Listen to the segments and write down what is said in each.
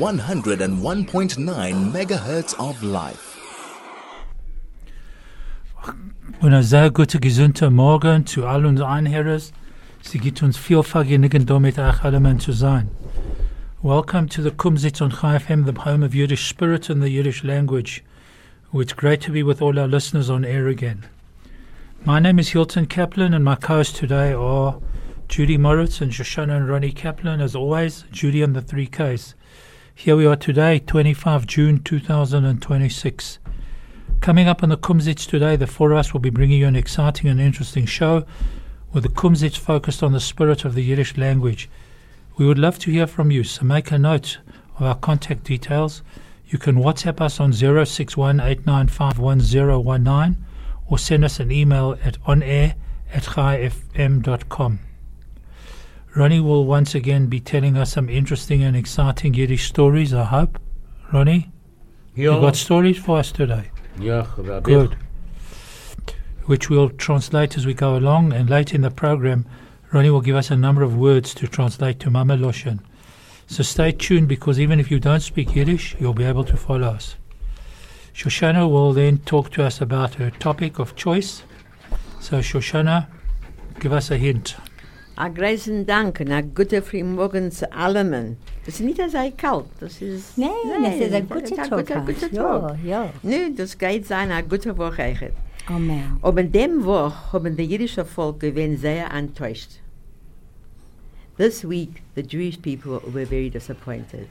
101.9 megahertz of life. Und ein sehr guter, gesunder Morgen zu all unseren Einhörers. Sie gibt uns viel Vergnügen, damit auch alle zu sein. Welcome to the Kumzits on Chai FM, the home of Yiddish spirit and the Yiddish language. It's great to be with all our listeners on air again. My name is Hilton Kaplan, and my co-hosts today are Judy Moritz and Shoshana and Ronnie Kaplan. As always, Judy on the 3Ks. Here we are today, 25 June 2026. Coming up on the Kumzits today, the four of us will be bringing you an exciting and interesting show with the Kumzits focused on the spirit of the Yiddish language. We would love to hear from you, so make a note of our contact details. You can WhatsApp us on 061-895-1019 or send us an email at onair@chaifm.com. Ronnie will once again be telling us some interesting and exciting Yiddish stories, I hope. Ronnie, you got stories for us today? Yeah, good. Which we'll translate as we go along, and later in the program, Ronnie will give us a number of words to translate to Mama Loshen. So stay tuned, because even if you don't speak Yiddish, you'll be able to follow us. Shoshana will then talk to us about her topic of choice. So Shoshana, give us a hint. A großen Dank und a gute Frühmorgen zu allen. Das ist nicht sehr kalt. Das ist Nein, das ist ein guter Tag. Ja. Nö, das geht sein eine gute Woche. Amen. Aber in dem Woche haben die jüdische Volk gewesen sehr enttäuscht. This week, the Jewish people were very disappointed.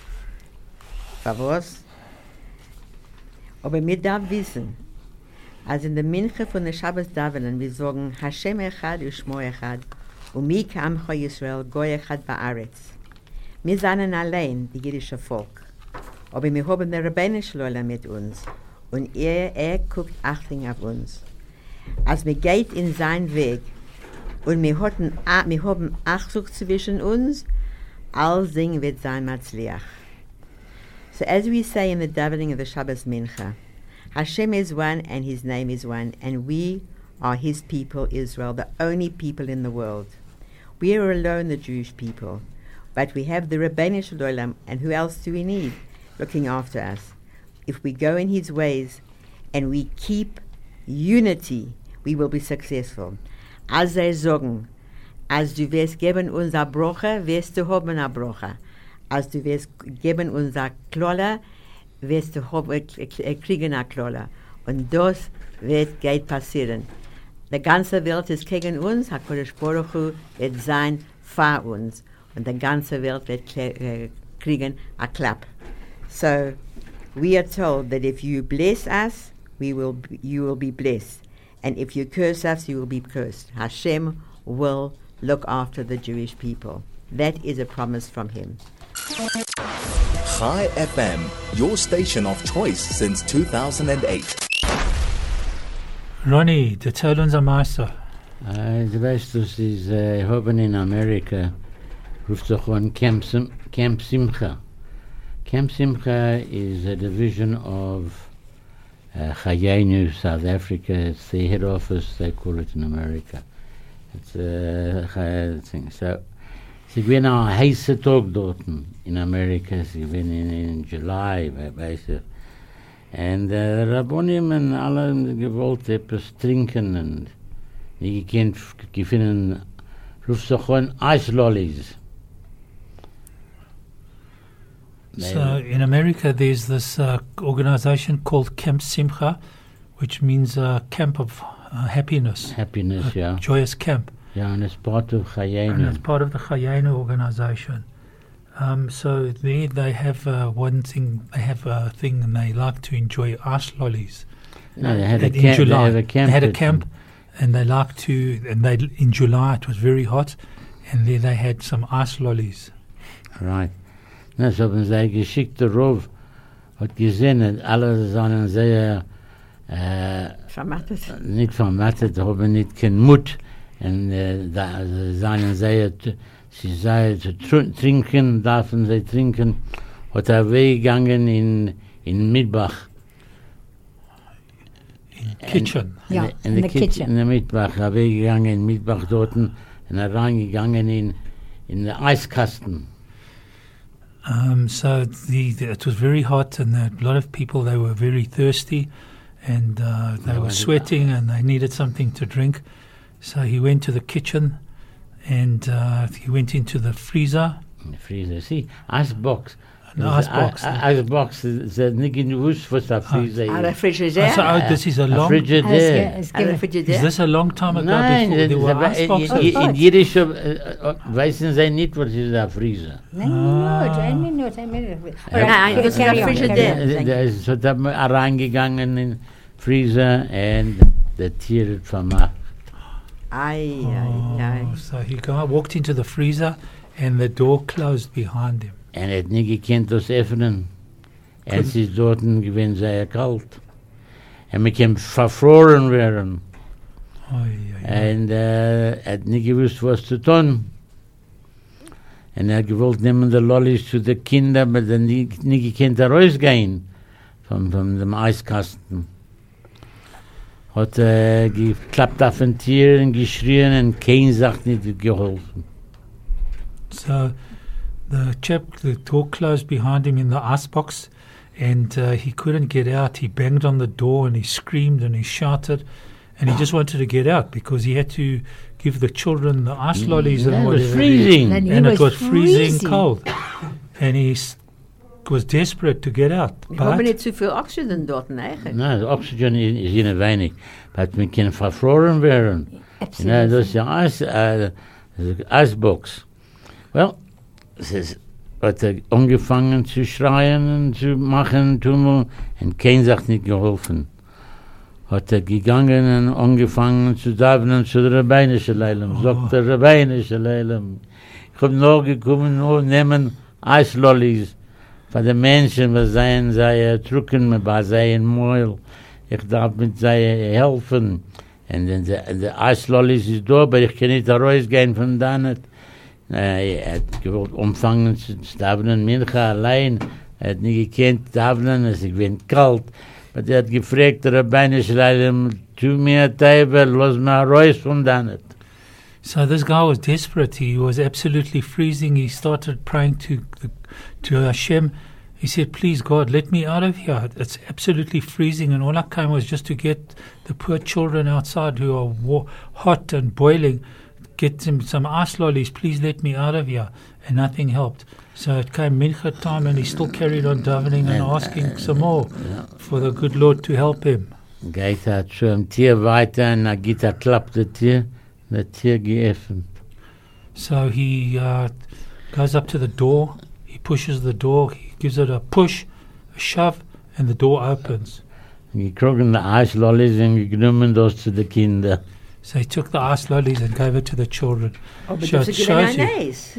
Was? Aber wir darf wissen, als in der Minche von der Shabbos Davenen wir sagen Hashem Echad und Shmo Echad und mi k'amcho Yisrael Goy Echad ba'aretz. Wir sind allein, die jüdische Volk. Aber wir haben den Rabbeinu Shlola mit uns und er guckt Achtung auf uns. Als wir geht in seinen Weg und wir haben Achtung zwischen uns, all Ding wird sein Matzliach. So as we say in the davening of the Shabbos Mincha, Hashem is one and His name is one, and we are His people, Israel, the only people in the world. We are alone, the Jewish people, but we have the Rabbeinu Shalom, and who else do we need looking after us? If we go in His ways and we keep unity, we will be successful. Als sie sagen, als du wirst geben uns a Broche, wirst du haben a Broche. Als du wirst geben uns a Klolle, wirst du kriegen a Klolle. Und das geht passieren. Die ganze Welt ist gegen uns, HaKadosh Baruch Hu wird sein für uns. Und die ganze Welt wird kriegen a Klapp. So, we are told that if you bless us, you will be blessed. And if you curse us, you will be cursed. Hashem will look after the Jewish people. That is a promise from Him. Chai FM, your station of choice since 2008. Ronnie, erzähl uns am Meister. Du weißt, das ist haben in Amerika, ruft sich an Camp Simcha. Camp Simcha is a division of Chayenu, South Africa. It's the head office, they call it in America. It's a thing. So, sie gewinnen ein heißer Tag dort in Amerika. Sie gewinnen in July, weißt du. Und Rabbonim und alle haben gewollt etwas trinken und die gefunden, ruft sich an Eislollies. So in America there's this organization called Camp Simcha, which means camp of happiness. Happiness, yeah. Joyous camp. Yeah, and it's part of Chayenu. And it's part of the Chayenu organization. So there they have one thing, they have a thing and they like to enjoy ice lollies. No, they had a in camp. July. They had a camp and they like to, and they in July it was very hot and there they had some ice lollies. Right. Na, so haben sie geschickt, der Rov hat gesehen, alle seien sehr vermattet. Nicht vermattet, haben nicht keinen Mut und da seien sehr, sie seien zu trinken, dürfen sie trinken, hat weggegangen in Mitbach. Kitchen. Ja, in the kitchen. In der Mitbach, weggegangen in Mitbach dort und reingegangen in den Eiskasten. So it was very hot, and a lot of people, they were very thirsty, and they were sweating, and they needed something to drink. So he went to the kitchen, and he went into the freezer. The freezer, see, icebox. An icebox. Icebox is nicht gewusst, was der Freezer A ist. refrigerator. This is a A long. Frigidaire. A Is refrigerator. this a long time ago? Nein, Before there were iceboxes? in Jiddisch wissen sie nicht, was ist ein Freezer. Ein Minute. Nein, das ist ein Frigidaire. Da ist so reingegangen in Freezer und der Tier hat vermacht. Ai. So he walked into the freezer, and the door closed behind him. Und hat nicht gekannt, das öffnen. Es ist dort gewesen sehr kalt. Und wir können verfroren werden. Und hat nicht gewusst, was zu tun. Und hat gewollt nehmen die Lollis zu den Kindern, aber dann nicht gekannt rausgehen von dem Eiskasten. Hat geklappt auf den Tier und geschrien und kein sagt nicht geholfen. So the door closed behind him in the icebox, and he couldn't get out. He banged on the door and he screamed and he shouted, and he just wanted to get out because he had to give the children the ice lollies and It was whatever. freezing. And it was freezing cold. And he was desperate to get out. Wir haben But nicht zu viel Oxygen dort, eigentlich. Nein, das Oxygen ist ihnen wenig. Aber wir können verfroren werden. Ja, das ist ja Icebox. Well, hat angefangen zu schreien und zu machen, Tummel, und kein sagt nicht geholfen. Hat gegangen und angefangen zu davenen zu der Rabbeinischen Leilem. Sagt der Rabbeinische Leilem. Ich hab noch gekommen, nur nehmen Eislollis von den Menschen, was seien, sei drücken, was seien Mäul. Ich darf mit sei helfen. Und der Eislollis ist da, aber ich kann nicht rausgehen von da nicht. Er hat gewollt umfangen zu davenen, Mincha allein. Er hat nicht gekannt davenen, es ist gewinnt kalt. Aber er hat gefragt, der Rabbeinische Leilem, tu mir Teiber, lass mir raus von da nicht. so this guy was desperate. He was absolutely freezing. He started praying to Hashem. He said, please, God, let me out of here. It's absolutely freezing, and all I came was just to get the poor children outside who are hot and boiling, get them some ice lollies. Please let me out of here. And nothing helped. So it came mincha time, and he still carried on davening and asking some more for the good Lord to help him. Geht zu einem Tier weiter und er geht, klappt das Tier geöffnet. So he goes up to the door, he pushes the door, he gives it a push, a shove, and the door opens. Gekrogen die Eislollis und genommen das zu den Kindern. So he took the ice lollies and gave it to the children. Aber So das it ist shows you, nice.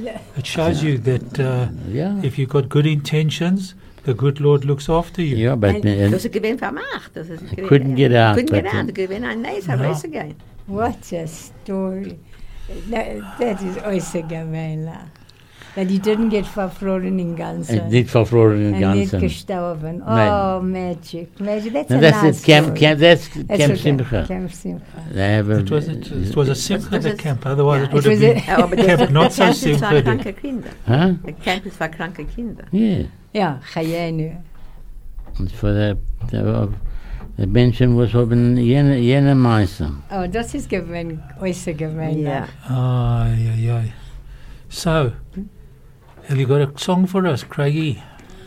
that Ja. if you've got good intentions, the good Lord looks after you. Ja, aber Das ist gewinn vermacht. couldn't get out, Couldn't get but, out. Gewinn ein nice rausgehen. What a story. That is also gewöhnlich. That he didn't get verfroren in Ganzen. nicht verfroren im And nicht Ganzen. gestorben. Nein. Oh, magic. That's No, a that's nice it, Camp story. Camp Simcha. Camp Simcha. Nee, aber It was a simple was a- camp, otherwise it it would have was been a- Aber camp not so Camp ist für simple. kranke Kinder. Huh? Der Camp ist für kranke Kinder. Yeah. Ja, Chayenu. Und für der Menschen, was haben jene Meister. Oh, das ist gewöhnt, äußerst gewöhnlich. Ja. Yeah. So, have you got a song for us, Craigie?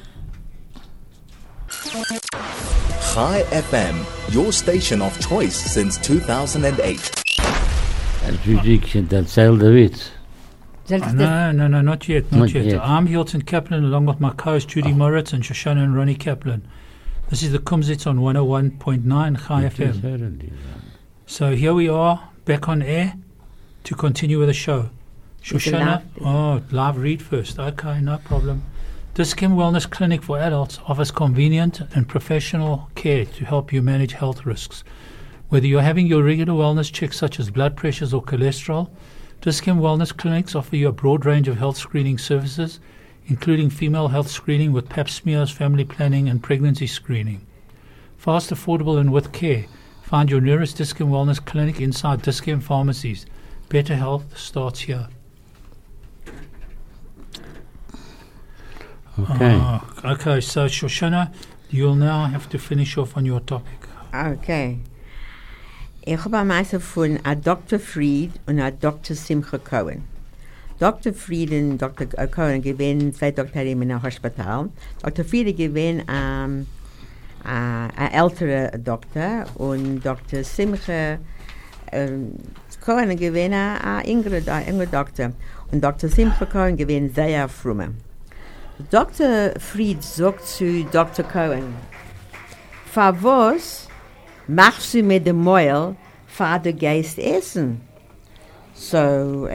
Chai FM, your station of choice since 2008. Judith, erzähl der Witz. Soll ich das- No, not yet. Not yet. I'm Hilton Kaplan along with my co-host Judy Moritz and Shoshana and Ronnie Kaplan. This is the Kumzits on 101.9 Chai FM. So here we are, back on air to continue with the show. Shoshana, live read first. Okay, no problem. Diskim Wellness Clinic for Adults offers convenient and professional care to help you manage health risks. Whether you're having your regular wellness checks such as blood pressures or cholesterol, Diskim Wellness Clinics offer you a broad range of health screening services, including female health screening with pap smears, family planning, and pregnancy screening. Fast, affordable, and with care. Find your nearest Diskim Wellness Clinic inside Diskim pharmacies. Better health starts here. Okay. Okay, so Shoshana, you'll now have to finish off on your topic. Okay. Ich habe am meisten von Dr. Fried und Dr. Simcha Cohen. Dr. Fried und Dr. Cohen gewinnen 2 Doktoren in einem Hospital. Dr. Fried gewinnen ein älterer Doktor und Dr. Simcha Cohen gewinnen ein jüngerer Doktor. Und Dr. Simcha Cohen gewinnen sehr frumme. Dr. Fried sagt zu Dr. Cohen, für was machst du mit dem Mäuel, für den Geist essen? So,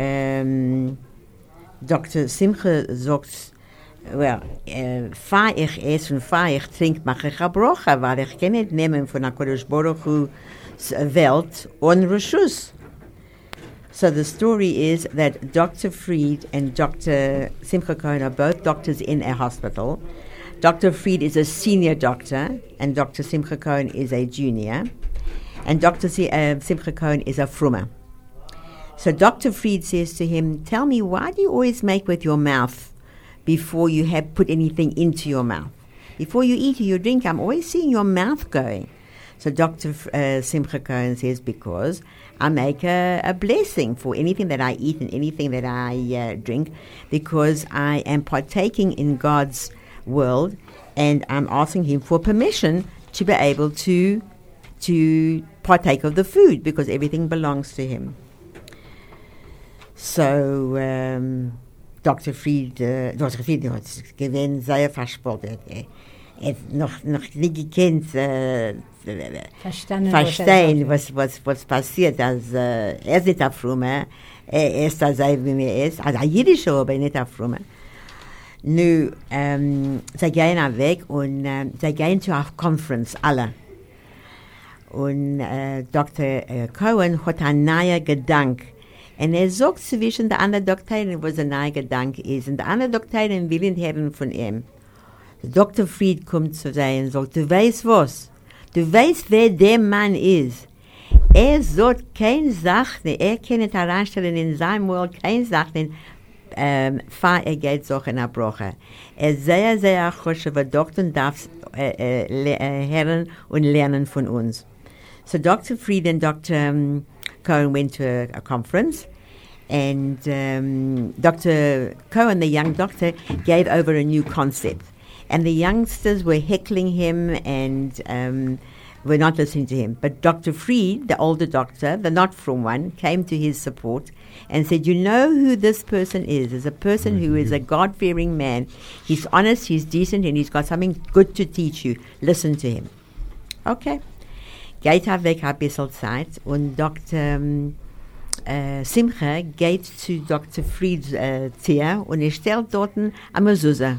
Dr. Simcha sagt, well, fahr ich esse und fahr ich trinke, mache ich eine Brache, weil ich kann nicht nehmen von der Kodesh Baruch Hu's Welt ohne Reshus. So the story is that Dr. Fried and Dr. Simcha Cohen are both doctors in a hospital. Dr. Fried is a senior doctor, and Dr. Simcha Cohen is a junior, and Dr. Simcha Cohen is a frummer. So Dr. Fried says to him, tell me, why do you always make with your mouth before you have put anything into your mouth? Before you eat or you drink, I'm always seeing your mouth going. So Dr. Simcha Cohen says, because I make a blessing for anything that I eat and anything that I drink, because I am partaking in God's world, and I'm asking him for permission to be able to partake of the food, because everything belongs to him. So Dr. Fried hat gewinnt sehr verspottet. Noch nicht gekannt verstehen, was passiert. Als ist nicht auf Frumme, ist das wie mir ist. Also jüdisch, aber nicht auf Frumme. Nu, sie gehen weg und sie gehen zu einer Conference, alle. Und Dr. Cohen hat einen neuen Gedanke. Und sagt zwischen den anderen Doktoren, was ein neuer Gedanke ist. Und die anderen Doktoren wollen hören von ihm. Dr. Fried kommt zu sein und sagt, du weißt was? Du weißt, wer der Mann ist. Sagt keine Sache, kann nicht heranstellen in seinem World, keine Sache, geht so in der Brache. Sehr, sehr gut, aber Doktor darf hören und lernen von uns. So Dr. Fried and Dr. Cohen went to a conference, and Dr. Cohen, the young doctor, gave over a new concept. And the youngsters were heckling him and were not listening to him. But Dr. Fried, the older doctor, the not from one, came to his support and said, you know who this person is? Is a person who is a God-fearing man. He's honest, he's decent, and he's got something good to teach you. Listen to him. Okay. Geht weg ein bisschen Zeit und Dr. Simcha geht zu Dr. Frieds Zimmer und stellt dort eine Mezuzah.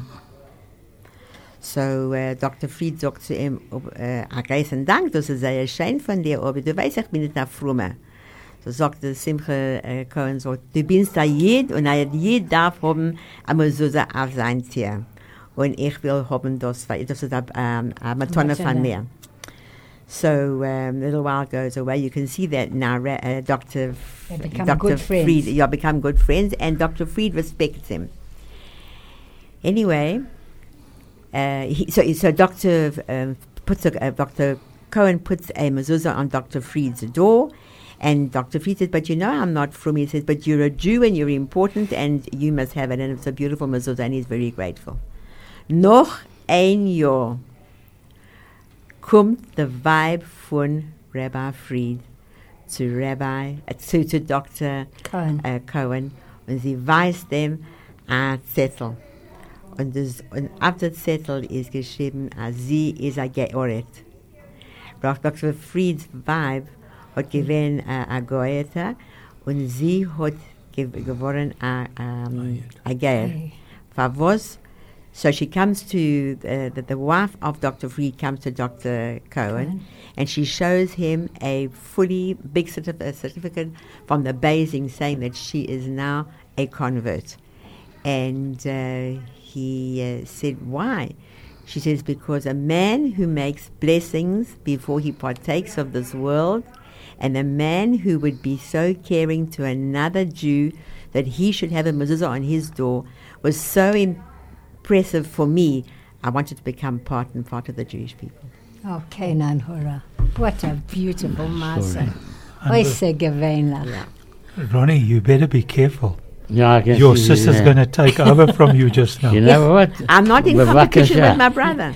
So Dr. Fried sagt zu ihm, großen Dank, das ist sehr schön von dir, aber du weißt, ich bin nicht ein Frommer. So sagte Simcha Cohen, so, du bist ein Jid und ein Jid darf haben eine Mezuzah auf sein Tier. Und ich will haben das ist eine Matone von mir. So a little while goes away. You can see that now Dr. Fried, you become good friends, and Dr. Fried respects him. Anyway, so Dr. Cohen puts a mezuzah on Dr. Fried's door, and Dr. Fried says, but you know I'm not from. He says, but you're a Jew and you're important and you must have it. And it's a beautiful mezuzah, and he's very grateful. Noch ein Jahr kommt der Weib von Rabbi Fried zu Dr. Cohen, und sie weist dem einen Zettel. Und auf dem Zettel ist geschrieben, sie ist eine Georet. Dr. Frieds Weib hat gewesen eine Goethe und sie hat geworden eine Geir. Für was? So she comes to, the wife of Dr. Fried comes to Dr. Cohen, and she shows him a fully big certificate from the Beijing saying that she is now a convert. And he said, why? She says, because a man who makes blessings before he partakes of this world, and a man who would be so caring to another Jew that he should have a mezuzah on his door, was so impressive for me. I wanted to become part of the Jewish people. Oh, Kenan Hora. What a beautiful Master. Oise gewöhnlich. Ronnie, you better be careful. Yeah, I guess Your sister's going to take over from you just now. You know what? I'm not in competition with my brother.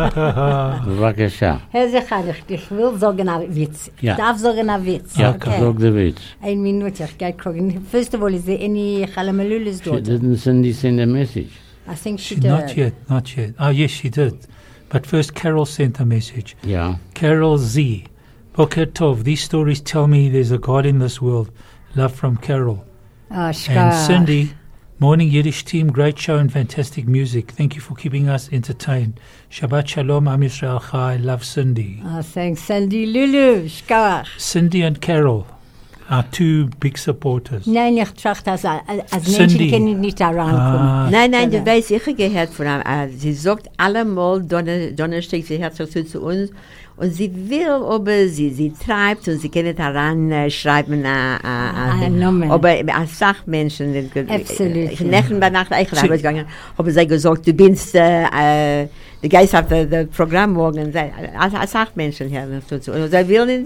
Bevakasha. Herr Zechanich, ich will sagen einen Witz. Ich Ja. darf sagen einen Witz. Ja, sag den Witz. Ein Minute, ich gehe gucken. First of all, is there any Chalamalula's She daughter? didn't send a message. I think she Not did. yet, not yet. Oh, yes, she did. But first, Carol sent a message. Yeah. Carol Z. Boker Tov. These stories tell me there's a God in this world. Love from Carol. Oh, And Shkach. Cindy. Morning Yiddish team. Great show and fantastic music. Thank you for keeping us entertained. Shabbat Shalom, Am Yisrael Chai. Love, Cindy. Oh, thanks, Sandy Lulu. Shkach. Cindy and Carol are two big supporters. Nein, ich trachte, als Cindy. Menschen können nicht herankommen. Ah, Nein, du weißt, ich habe gehört von ihm, sie sagt allemal, Donnerstag, sie hört sich zu uns und sie will, aber sie treibt und sie kann nicht heranschreiben, Namen. aber als Sachmenschen, Absolutely. ich nächten bei Nacht Eichel gegangen, haben sie gesagt, du bist der Geist auf der Programm morgen, als Sachmenschen hören zu uns. Und sie wollen,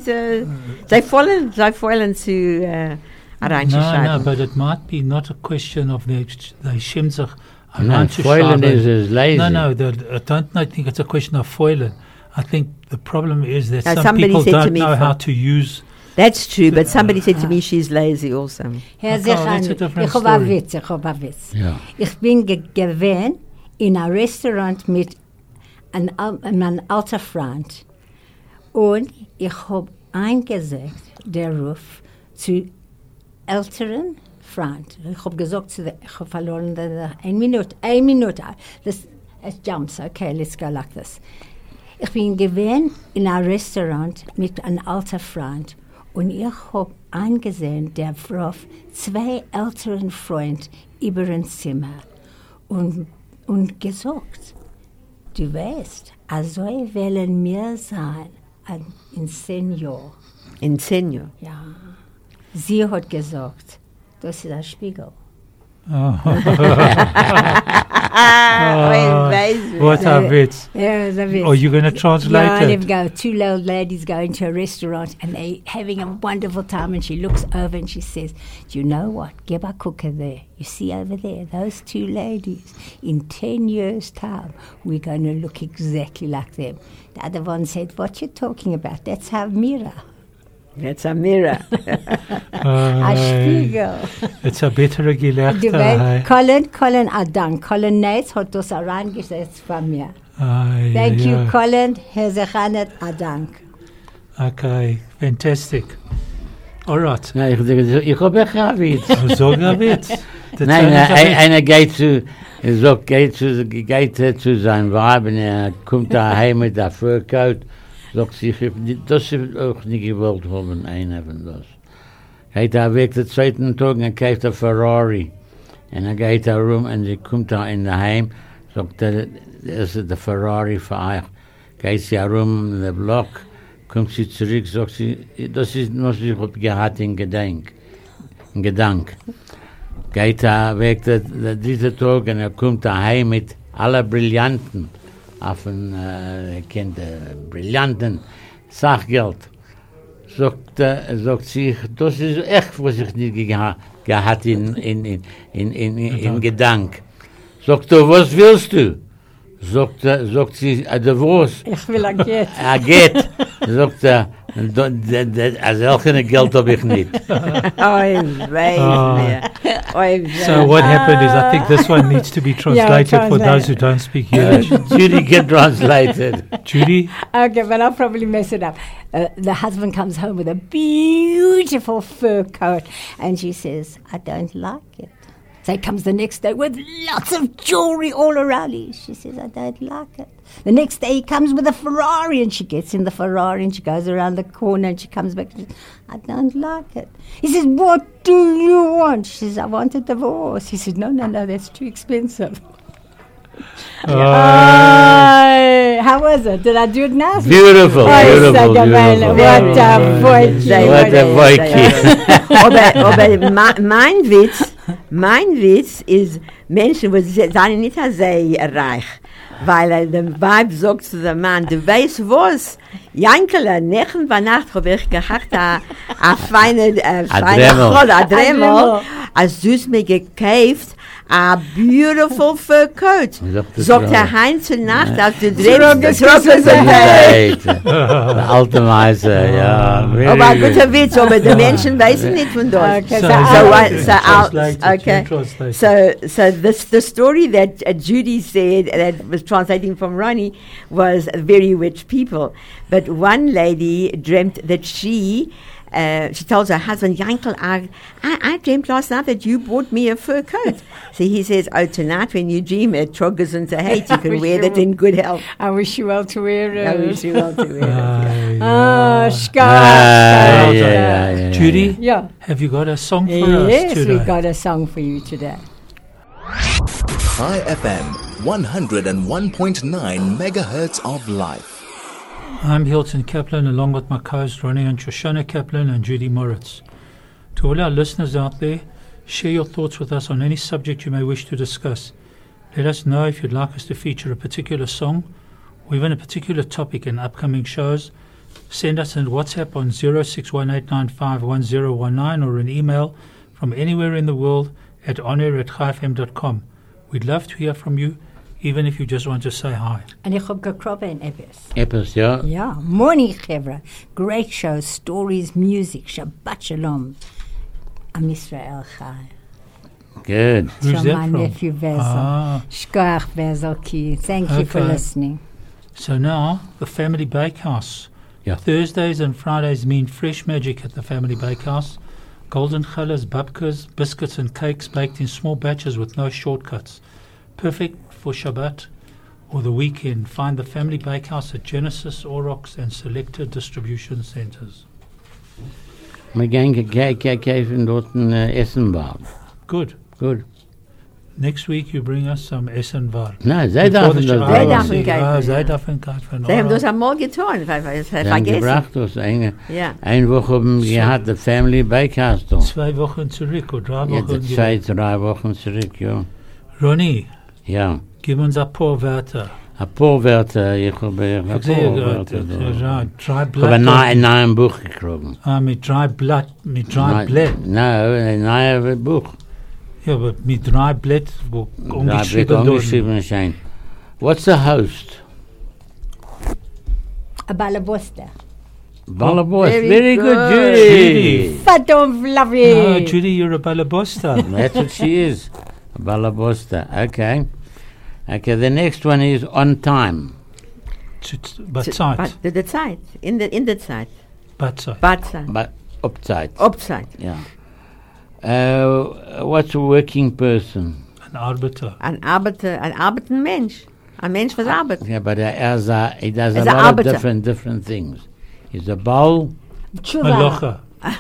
sie wollen zu reinzuschreiben. No, but it might be not a question of the Shemzach. No, foiling is lazy. No, I don't think it's a question of foiling. I think the problem is that Now, some somebody people said to don't me know for- how to use. That's true, but somebody said to me she's lazy also. Herr Okay, that's a Zechanich, different ich habe einen story. Witz, ich habe einen Witz. Ja. Ich bin gewesen in einem Restaurant mit einem alten Freund und ich habe eingesagt, der Ruf zu älteren Freund. Ich habe gesagt, ich habe verloren, eine Minute. Das jumps, okay, let's go like this. Ich bin gewesen in einem Restaurant mit einem alten Freund und ich habe angesehen, der Frau, zwei älteren Freunde über ein Zimmer und gesagt, du weißt, also wollen wir sein in 10 Jahren. In Senior. Ja. Sie hat gesagt, das ist ein Spiegel. What a witz. Yeah, the Witz. Are you going to translate Yeah, it? go. Two old ladies go into a restaurant and they having a wonderful time, and she looks over and she says, "Do you know what? Geba Cooker there. You see over there, those two ladies. In 10 years' time, we're going to look exactly like them." The other one said, "What you talking about? That's her mirror, That's a mirror. a Spiegel." It's a bittere Du Gelächter. weißt, Colin Adan, Colin Nates hat das herangesetzt von mir. Thank you, Colin. Herr Zechanet Adank. Okay, fantastic. All right. Nein, ich habe echt einen Witz. Sag ein Witz. Der Nein, Zahn ist ein Witz. einer geht zu seinem Weib und kommt daheim mit der Furcoat. Sagt sich, das ist auch nicht gewollt haben, einer von das. Geht weg den zweiten Tag und kauft ein Ferrari. Und geht rum und sie kommt da in der Heim, sagt das ist der Ferrari für euch. Geht sie rum in den Block, kommt sie zurück, sagt sie, das ist, was ich hab gehabt in Gedank. Geht weg der dritte Tag und kommt daheim mit aller Brillanten. Auf ein brillanten Sachgeld. Sagt sie, das ist echt, was ich nicht gehabt in Gedank. Sagt er, was willst du? Sagt sie, was? Ich will ein Geld. Geht. Sagt er, solche Geld habe ich nicht. So what happened is, I think this one needs to be translated for those who don't speak Yiddish. Judy can translate it. Judy? Okay, but I'll probably mess it up. The husband comes home with a beautiful fur coat, and she says, "I don't like it." So he comes the next day with lots of jewelry all around him. She says, "I don't like it." The next day he comes with a Ferrari, and she gets in the Ferrari and she goes around the corner and she comes back and says, "I don't like it." He says, "What do you want?" She says, "I want a divorce." He said, No, that's too expensive. How was it? Did I do it nice? Beautiful. What a voice. What a voice. Aber mein Witz Mein Witz ist, Menschen, die sind nicht sehr reich, weil der Weib sagt zu dem Mann, du weißt was, Jankele, nächsten bei Nacht habe ich gehabt, a feine Dremel, als du es mir gekauft, a beautiful fur coat. Sagt der Heinz zur Nacht, als du drehst, Der alte Meister, ja. aber ein guter Witz, aber die Menschen wissen nicht von dort. So the story that Judy said, that was translating from Ronnie, was very rich people. But one lady dreamt that she tells her husband, Yankel, I dreamt last night that you bought me a fur coat. So he says, oh, tonight when you dream it, Troggers and hate, you can wear that in good health. I wish you well to wear it. I wish you well to wear it. Ah, Judy, Yeah. have you got a song for Yes, us today? we got a song for you today. High FM 101.9 megahertz of life. I'm Hilton Kaplan, along with my co-hosts Ronnie and Shoshana Kaplan and Judy Moritz. To all our listeners out there, share your thoughts with us on any subject you may wish to discuss. Let us know if you'd like us to feature a particular song or even a particular topic in upcoming shows. Send us a WhatsApp on 0618951019 or an email from anywhere in the world at onair@chaifm.com. We'd love to hear from you, even if you just want to say hi. En ik heb gekroppen in Eppes. Eppes, ja. Yeah, morning, Chevra. Great shows, stories, music, Shabbat Shalom. Am Israel Chai. Good. Who's From that my from? nephew Vezel. Ah, Shkoach Vezel Ki. Thank you for Okay. listening. so now the Family Bakehouse. Yeah. Thursdays and Fridays mean fresh magic at the Family Bakehouse. Golden challahs, babkas, biscuits and cakes baked in small batches with no shortcuts. Perfect for Shabbat or the weekend. Find the Family Bakehouse at Genesis, Orox and selected distribution centres. Wir gehen kaufen dort ein Essenbar. Good. Gut. Next week you bring us some Essenvar. Nein, sie Before dürfen the das show. Zij selber. dürfen kaufen, Zij ja. dürfen kaufen. Sie haben das Alright. einmal getan, weil es Sie haben vergessen. gebracht das eine Ja. Woche haben wir gehabt, der Family Bakehouse da. 2 Wochen zurück oder 3 Jetzt Wochen. 2-3 Wochen zurück, ja. Ronnie, Ja. gib uns ein paar Wörter. Ein paar Wörter, ich habe ein paar Ich sehe Wörter da. gerade, dry Ich habe blood. ein neues Buch gekriegt. Mit dry blood, mit dry blood. Nein, ein neues Buch. Ja, aber mit dry blood, wo umgeschrieben Umgeschrieben sein. What's the host? A balabosta. Ballerboss. Very Very good, good. Judy. Fadom Oh, lovely. Judy, you're a balabosta. That's what she is. Ballerbosta. Okay. Okay, the next one is on time. But Zeit. But the Zeit, in the Zeit. But Zeit. Bad Zeit. But upside. Upzeit. Yeah. What's a working person? Ein Arbeiter. Ein arbeitender Mensch. Ein Mensch, was arbeitet. Yeah, but he does a As a lot of arbiter. different things. He's a bowl. Tshuva. Melocha.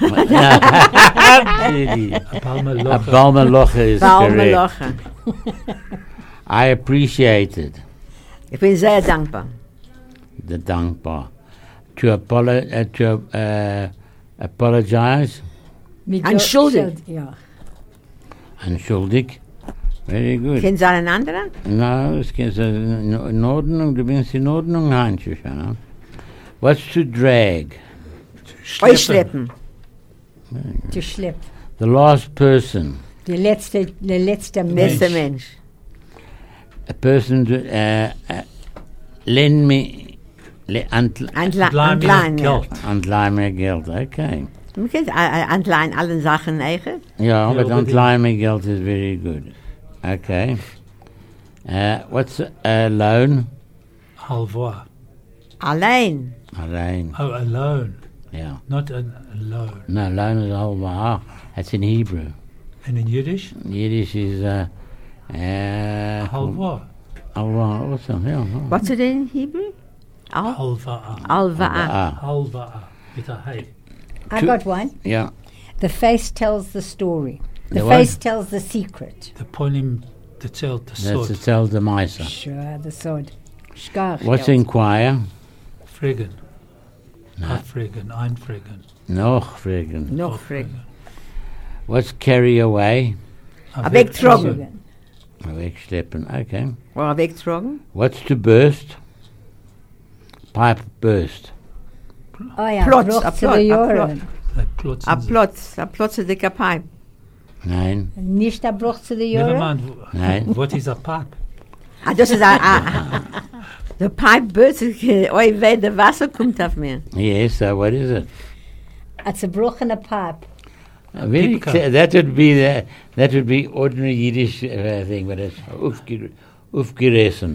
Judy. A paar A Melocha. Balmalocha is correct. Baumeloche. I appreciate it. Ich bin sehr dankbar. The dankbar. To apologize. Entschuldigt. Ja. Entschuldig. Very good. Kennen Sie einen anderen? No, es geht in Ordnung. Du bist in Ordnung, Heinz. What's to drag? Euch schleppen. To schlepp. The last person. Der letzte Bester Mensch. Mensch. A person to lend me Antlein. Geld. Antleih mir Geld. Okay. Man kann Antlein allen Sachen eigen. Yeah, but but antleih mir Geld is very good. Okay. What's a loan? Halva. Allein. Allein. Oh, alone. Yeah. Not alone. No, loan is halva. That's in Hebrew. And in Yiddish? Yiddish is Halva. halva. What's that? Yeah. What's it in Hebrew? Halva. Alva'a. Halva. With a hey. I got one. Yeah. The face tells the story. The The face what? tells the secret. The poem to tell the That's sword. to tell the miser. Sure, the sword. Shkach. What's inquire? Frigen. Frigen. Ein Frigen. Noch fragen. Noch fragen. What's carry away? Wegtragen. Wegschleppen, okay. Oder wegtragen. What's to burst? Pipe burst. Oh ja, Plotz, Bruch a zu Plotz, den a Jahren. A Plotz ist dicker Pipe. Nein, Nicht der Bruch zu den Never Jahren? mind. Nein. What is a pipe? Das ist the Pipe burst. Oi, weh, der Wasser kommt auf mir. Yes, so what is it? It's a broken pipe. Very Pipka. clear. That would be ordinary Yiddish thing, but it's aufgerissen.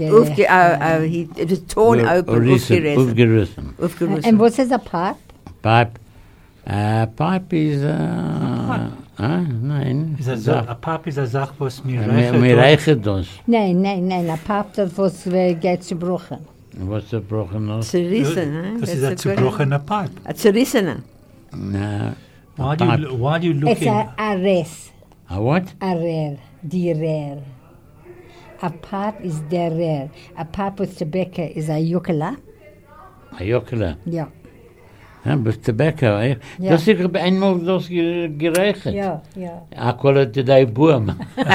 It was torn open. Aufgerissen. And what is a pipe? Pipe. Pipe is nein. A pipe is a Sach, was mir Mir reicht das. Nein, a pipe, das was geht zu brochen. Was zerbrochen ist? Zerrissen, Das ist ein zerbrochener Pipe. A zerrissener. No. Why do you It's looking? a res. A what? A rare. Die rare. A pipe is der rare. A pipe with tobacco is a yukela. A jokela. Ja. But tobacco, eh? Ja. Das ist einmal das gereicht. Ja. I call it today boom.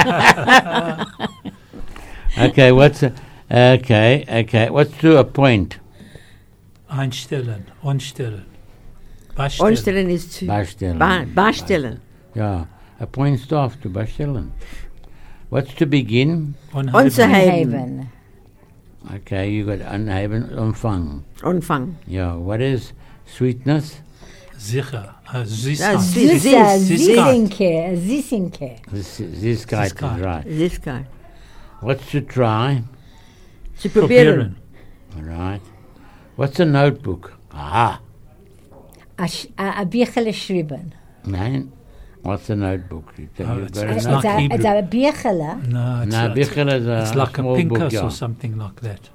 Okay, what's okay. What's to a point? Einstellen, anstellen. Anstellen ist zu Bastellen. Bastellen. Yeah, a point staff to bastellen. What's to begin? Unzuheben. Okay, you got unhaven, umfang. Anfang. Yeah, what is sweetness? Sicher. Sissinke. This guy is Süßigkeit. right. This guy. What's to try? Zu probieren. All right. What's a notebook? Aha. A bichele schreiben. Nein. What's a notebook? You've got it's a not notebook. Hebrew. It's a bichele. No, No, Bichel is it's like a small book, pincus yeah. or something like that.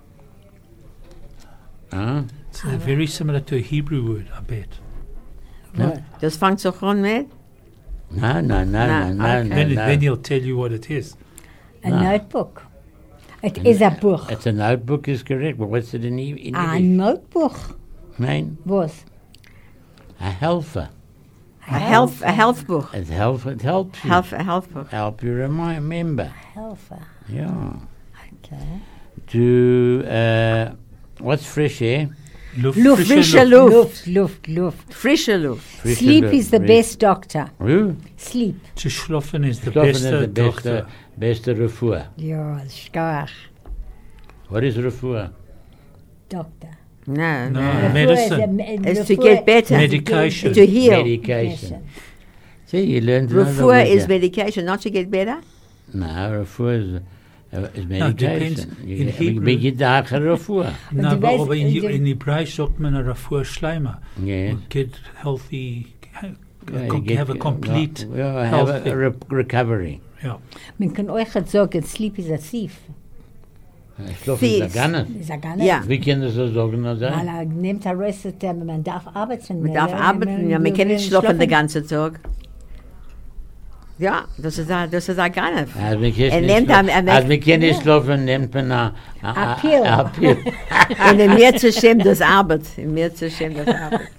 Huh? It's very similar to a Hebrew word, I bet. Das fängt so an mit? No. Then he'll tell you what it is. A notebook. It is a book. It's a notebook is correct, but what's it in A Yiddish? notebook. Nein, Was? a helfer. A health book. It helps you. A health book. Help you remember. Helfer. Yeah. Okay. To, what's fresh air? Frische Luft. Luft. Frische Luft. Frische Sleep Luft. is the best doctor. Who? Sleep. To schlafen is the Schlafen best is the doctor. beste refuah. Ja, schwach. What is refuah? Doctor. No. Medicine. It's to get better. Medication. To heal. Medication. See, you learned another Refuah word is there. medication, not to get better. No, refuah is No, it depends. medication. In Hebrew- Wie geht da refuah? No, du but weißt, aber in Hebräisch sagt man a Rafur Schleimer. Yes. Get healthy, Yeah, you have a complete have health a thing. recovery. Yeah. Man kann euch jetzt sagen, Sleep is a thief. Schlaf ist Thief. gar nicht. Ist gar nicht. Ja. Wie können das so sagen? Weil nimmt ein Rest, man darf arbeiten. Man darf arbeiten, ja, man kann nicht schlafen den ganzen Tag. Ja, das ist gar nicht. Als wir können nicht schlafen, nimmt man A pill. a pill. Und in mir zu schämen, das Arbeit. In mir zu schämen, das Arbeit.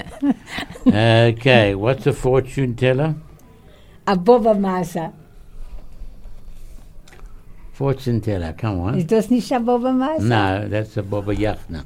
Okay, what's a fortune teller? A Boba Masa. Fortune teller, come on. Ist das nicht ein Boba Masa? No, that's a Baba Yachna.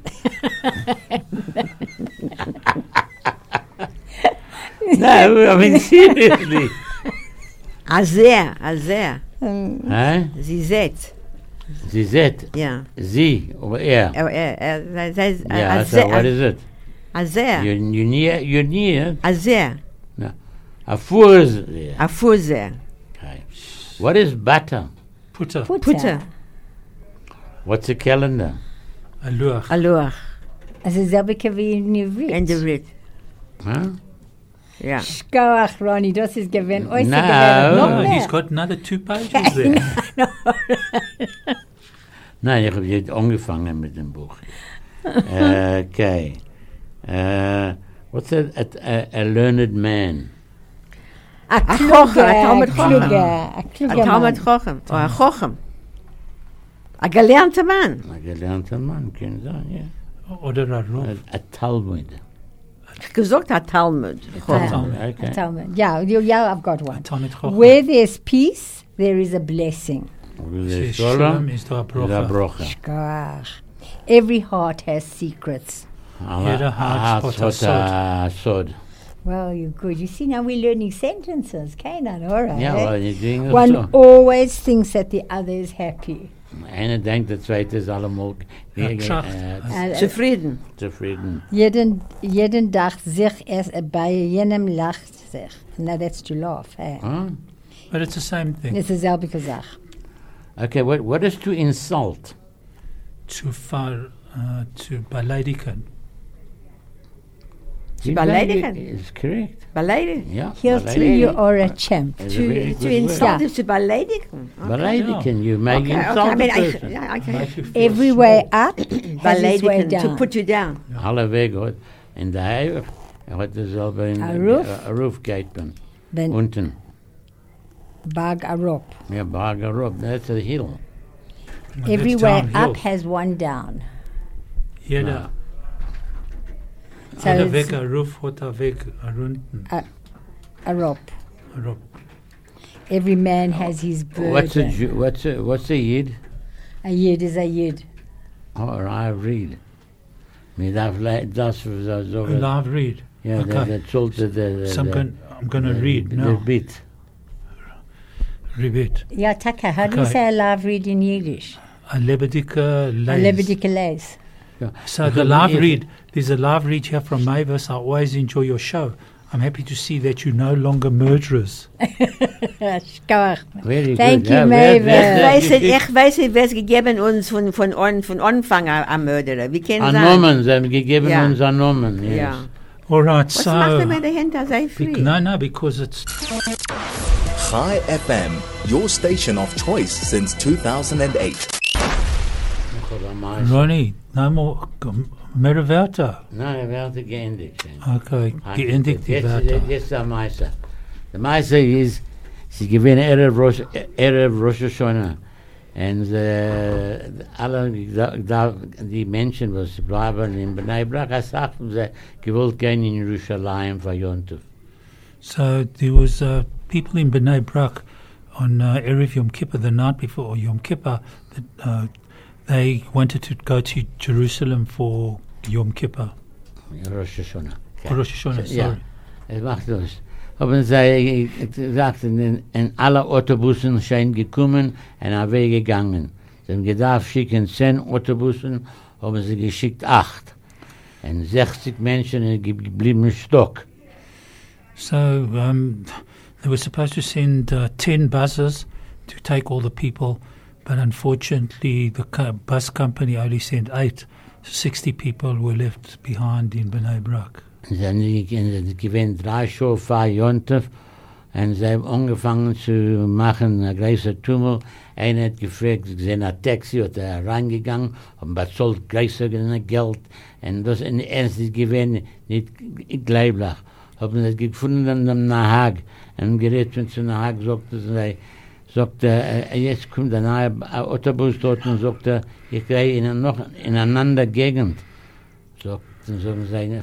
No, I mean seriously. Sehr. Huh? Sie seht. Sie said, Ja. sie, or er. Yeah, so what is it? Sehr. You're near. Sehr. No. A fool is there. A Fuser. Okay. What is butter? Putter, Putter. What's a calendar? a luach. Aloha. Also selbe wie in Ivrit. And the Rit. Huh? Ja. Schauach, Ronny, das ist gewinn. No. Oh, he's got another 2 pages there. Nein, ich habe jetzt angefangen mit dem Buch. Okay. What's a learned man? A Kocher, a Talmud Chochem. A A kluger Talmud Mann. Chochem. Oder a Chochem. A gelernter Mann. Ein gelernter Mann, kann sein, ja. Oder a roof. A Talmud. Gesagt hat Talmud. Okay. Talmud. Yeah, I've got one. Talmud Chacham. Where there's peace, there is a blessing. The Shalom is the the bracha. brocha. Gosh. Every heart has secrets. Jeder Hart hat a a sod. Well, you're good. You see, now we're learning sentences. Kenan, all right. Ja, well, you're doing it One so. always thinks that the other is happy. Einer denkt, der zweite ist allemal Tracht. Zufrieden. zufrieden. Jeden dacht sich erst, bei jenem lacht sich. Now that's to laugh. Eh? Huh? But it's the same thing. Das ist dieselbe Sache. Okay, what is to insult? Zu beleidigen. beleidigen. Is correct. Beleidigen. Yeah. He'll tell you are a champ. Is a very To good insult word. is to beleidigen. Beleidigen, you make Okay, insult I mean, a person. Make you feel Every small. way up has its way Beleidigen, to down. put you down. Alle Wege hat. In der Heive hat er selber in A roof? a roof geht man. Then Unten. bag a rope. Ja, Barger Roof, that's a hill. Well, Every that's way downhill. up has one down. Jeder So Jeder it's Weg a Roof hat a Weg a Runden. a rope. A rope. Every man has his What's a burden. what's a yid? A yid is a yid. Or I read. Mir darf das A so. live read. Ja, Okay. der sollte der. So I'm going to read Der now. bit. Read. Yeah, Taka, how do you Okay. say a live read in Yiddish? A lebendige A Leis. lebendige Leis. Ja. So the live read, there's a live read here from Mavis. I always enjoy your show. I'm happy to see that you're no longer murderers. Schkach. Very Thank good. you, Ja, Mavis. Ich weiß nicht, wer es gegeben uns von Anfang an Mörderer. Wie können An sein? Nomen, sie haben gegeben Ja. uns an Nomen. Yes. Ja. All right, Was macht so er mit dahinter? Sei free. no, because it's Chai FM, your station of choice since 2008. Ronnie. No more mehr Wörter. Nein, er wird geendigt. Okay, geendigt die Wörter. Jetzt der Meister. Der Meister ist, sie gewinnen Erev Rosh Hashanah. Und alle die Menschen, die bleiben in Bnei Brak, sagten sie, gewollt gehen in Jerusalem für Yontov. So there was people in Bnei Brak on Erev Yom Kippur, the night before Yom Kippur, that they wanted to go to Jerusalem for Yom Kippur. Rosh Hashanah. Or Rosh Hashanah, Ja, sorry. es macht los. Haben sie gesagt, in alle Autobussen sind gekommen und weggegangen. Sie haben gedacht, schicken 10 Autobussen, haben sie geschickt 8. Und 60 Menschen sind geblieben Stock. So they were supposed to send 10 buses to take all the people, but unfortunately the bus company only sent 8. 60 people were left behind in Bnei Brak. Sie haben gewinnt 3 Schuhe für Jontef und sie haben angefangen zu machen, ein größer Tummel. Einer hat gefragt, sie sind ein Taxi, hat reingegangen, haben bezahlt größer Geld und das in Ernst gewinnt, nicht gleich. Haben sie gefunden am Nahag und gerät mit zu Nahag, sagte, jetzt kommt ein neuer Autobus dort und sagte, ich gehe in noch in eine andere Gegend. Sagten sie,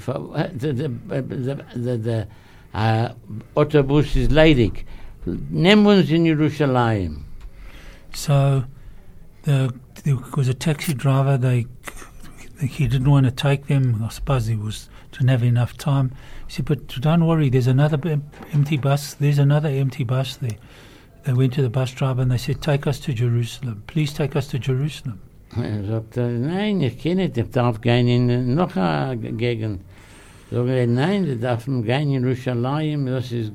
der Autobus ist leidig. Nehmen uns in Jerusalem. So there was a taxi driver. He didn't want to take them. I suppose he didn't have enough time. He said, "But don't worry. There's another empty bus. There's another empty bus there." They went to the bus driver and they said, "Take us to Jerusalem. Please take us to Jerusalem." Sagte, nein, ich kann nicht, ich darf gehen in noch eine Gegend. Sagte, nein, ich darf gehen in Jerusalem, das ist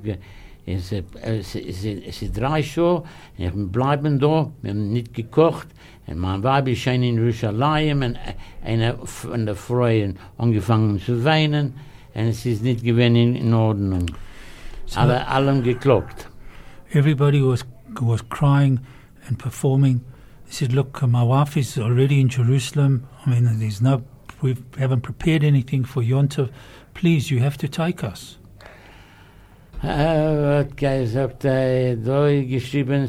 3 Schuhe, ich bleiben da, wir haben nicht gekocht, und mein Weib ist schon in Jerusalem, und eine von der Frauen angefangen zu weinen, und es ist nicht gewesen in Ordnung. So Allem geklopft. everybody was crying and performing. They said, "Look, my wife is already in Jerusalem. I mean, we haven't prepared anything for Yom Tov. Please, you have to take us." Hat gesagt, da geschrieben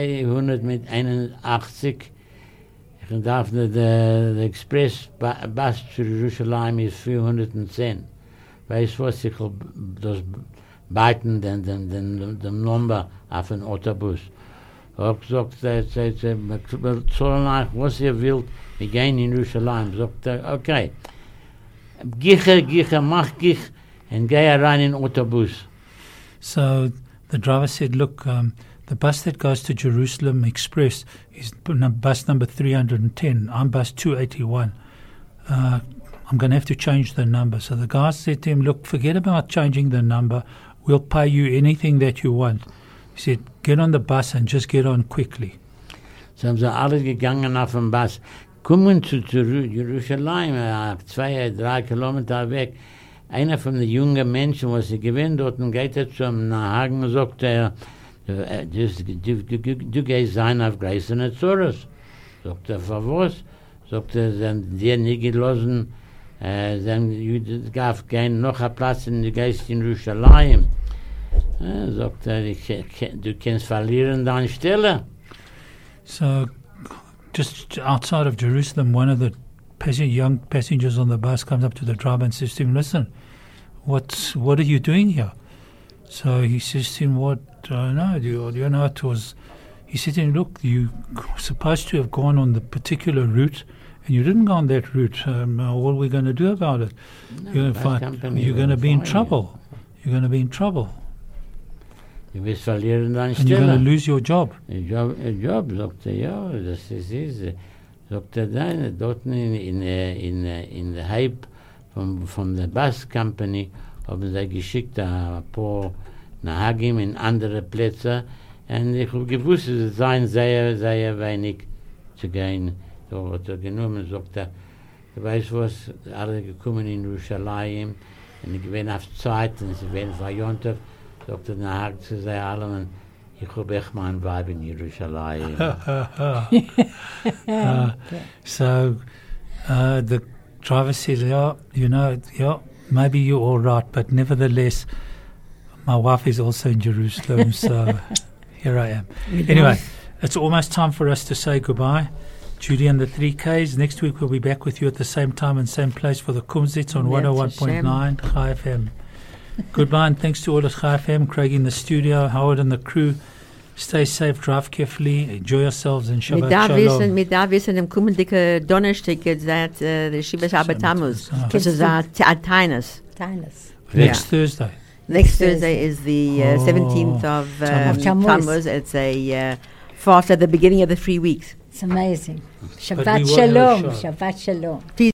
281. Ich darf nicht, der Express-Bus zu Jerusalem ist 410. weißt du was, ich will das beiten, den Nummer auf den Autobus. Ich habe gesagt, wir zahlen euch, was ihr wollt, wir gehen in Jerusalem. Sagt er, okay, Giche, mach Gich, und geh rein in den Autobus. So the driver said, look, the bus that goes to Jerusalem Express is bus number 310. I'm bus 281. I'm going to have to change the number. So the guy said to him, look, forget about changing the number. We'll pay you anything that you want. He said, get on the bus and just get on quickly. So haben sie alle gegangen auf den Bus. Kommen zu Jerusalem, 2-3 Kilometer weg. Einer von den jungen Menschen, was sie gewinnt, dort geht zum Hagen und sagt, du gehst sein auf Grace und Azores. Sagt für was? Sagt sind die nicht gelassen, dann gab kein noch ein Platz in der Geist in Jerusalem. Sagt du kannst verlieren deine Stelle. So, just outside of Jerusalem, one of the young passengers on the bus comes up to the driver and says to him, listen, what are you doing here? So he says to him, what, no, do you know it was, he said to him, look, you were supposed to have gone on the particular route, and you didn't go on that route. What are we going to do about it? You're going to be in trouble. You're going to be in trouble. Du wirst verlieren deine And you're Stelle. going to lose your job. Job, sagt ja, das ist es. Sagt nein, dort in der Hype von der Bus Company haben sie geschickt ein paar Nahagim in andere Plätze und ich habe gewusst, es seien sehr, sehr wenig zu gehen. So hat genommen, sagt du weißt was, alle gekommen in Jerusalem und ich bin auf Zeit und sie werden verjontet. Sagt Nahag zu sein allem, ich habe echt mein Weib in Jerusalem. So the driver says, yeah, maybe you're all right, but nevertheless, my wife is also in Jerusalem, so here I am. Anyway, it's almost time for us to say goodbye. Judy and the 3Ks. Next week we'll be back with you at the same time and same place for the Kumzits on 101.9 Chai FM. Goodbye and thanks to all at Chai FM, Craig in the studio, Howard and the crew. Stay safe, drive carefully, enjoy yourselves and Shabbat Shalom. Mit da wissen, im kommenden Donnerstag ist der Shiva Shabbat Tammuz. Das ist ein Tainus. Next Thursday. Next Thursday is the 17th of Tammuz. It's a fast at the beginning of the 3 weeks. It's amazing. we Shabbat will have a Shalom. show. Shabbat Shalom.